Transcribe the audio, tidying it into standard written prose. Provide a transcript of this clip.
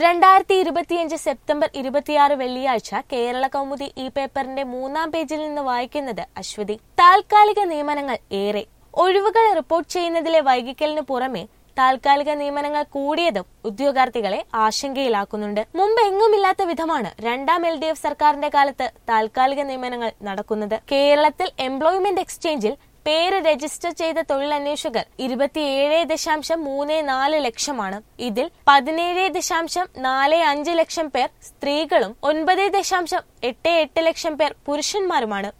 2025 September 26 വെള്ളിയാഴ്ച കേരള കൗമുദി ഈ പേപ്പറിന്റെ 3-ാം പേജിൽ നിന്ന് വായിക്കുന്നത് അശ്വതി. താൽക്കാലിക നിയമനങ്ങൾ ഏറെ. ഒഴിവുകൾ റിപ്പോർട്ട് ചെയ്യുന്നതിലെ വൈകിക്കലിന് പുറമെ താൽക്കാലിക നിയമനങ്ങൾ കൂടിയതും ഉദ്യോഗാർത്ഥികളെ ആശങ്കയിലാക്കുന്നുണ്ട്. മുമ്പ് എങ്ങുമില്ലാത്ത വിധമാണ് 2ാം LDF സർക്കാരിന്റെ കാലത്ത് താൽക്കാലിക നിയമനങ്ങൾ നടക്കുന്നത്. കേരളത്തിൽ എംപ്ലോയ്മെന്റ് എക്സ്ചേഞ്ചിൽ പേര് രജിസ്റ്റർ ചെയ്ത തൊഴിലന്വേഷകർ 27.34 ലക്ഷമാണ്. ഇതിൽ 17.45 ലക്ഷം പേർ സ്ത്രീകളും 9.88 ലക്ഷം പേർ പുരുഷന്മാരുമാണ്.